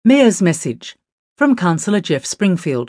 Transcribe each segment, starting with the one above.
Mayor's Message from Councillor Jeff Springfield.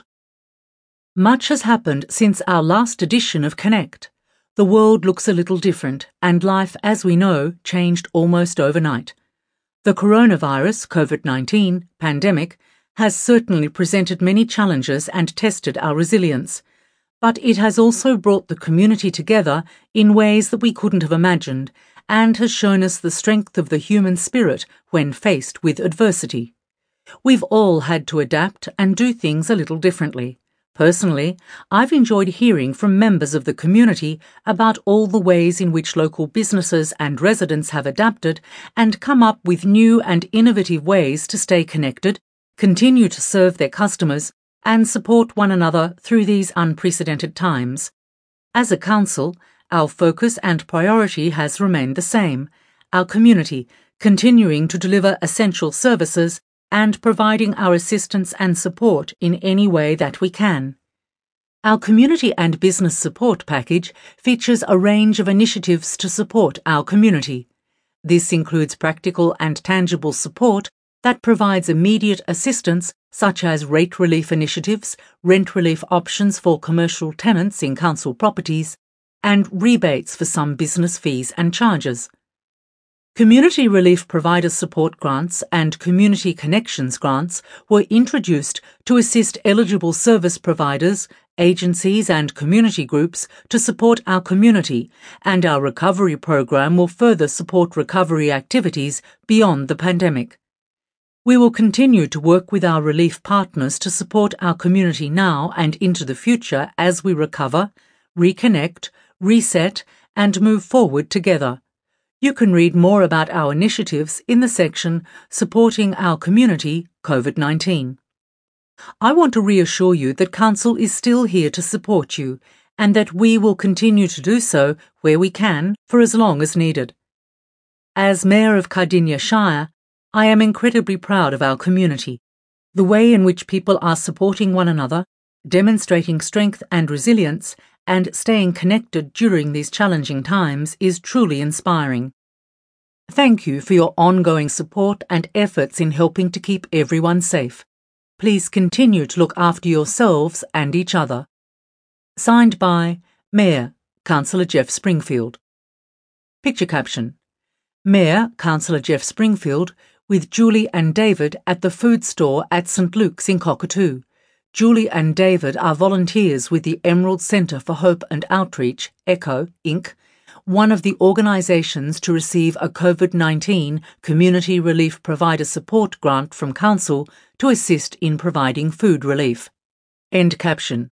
Much has happened since our last edition of Connect. The world looks a little different, and life, as we know, changed almost overnight. The coronavirus, COVID-19, pandemic, has certainly presented many challenges and tested our resilience. But it has also brought the community together in ways that we couldn't have imagined, and has shown us the strength of the human spirit when faced with adversity. We've all had to adapt and do things a little differently. Personally, I've enjoyed hearing from members of the community about all the ways in which local businesses and residents have adapted and come up with new and innovative ways to stay connected, continue to serve their customers, and support one another through these unprecedented times. As a council, our focus and priority has remained the same: our community, continuing to deliver essential services and providing our assistance and support in any way that we can. Our Community and Business Support Package features a range of initiatives to support our community. This includes practical and tangible support that provides immediate assistance, such as rate relief initiatives, rent relief options for commercial tenants in council properties, and rebates for some business fees and charges. Community Relief Provider Support Grants and Community Connections Grants were introduced to assist eligible service providers, agencies and community groups to support our community, and our recovery program will further support recovery activities beyond the pandemic. We will continue to work with our relief partners to support our community now and into the future as we recover, reconnect, reset, and move forward together. You can read more about our initiatives in the section Supporting Our Community, COVID-19. I want to reassure you that Council is still here to support you and that we will continue to do so where we can for as long as needed. As Mayor of Cardinia Shire, I am incredibly proud of our community. The way in which people are supporting one another, demonstrating strength and resilience, and staying connected during these challenging times is truly inspiring. Thank you for your ongoing support and efforts in helping to keep everyone safe. Please continue to look after yourselves and each other. Signed by Mayor, Councillor Jeff Springfield. Picture caption: Mayor, Councillor Jeff Springfield, with Julie and David at the food store at St Luke's in Cockatoo. Julie and David are volunteers with the Emerald Centre for Hope and Outreach, ECHO, Inc., one of the organisations to receive a COVID-19 Community Relief Provider Support Grant from Council to assist in providing food relief. End caption.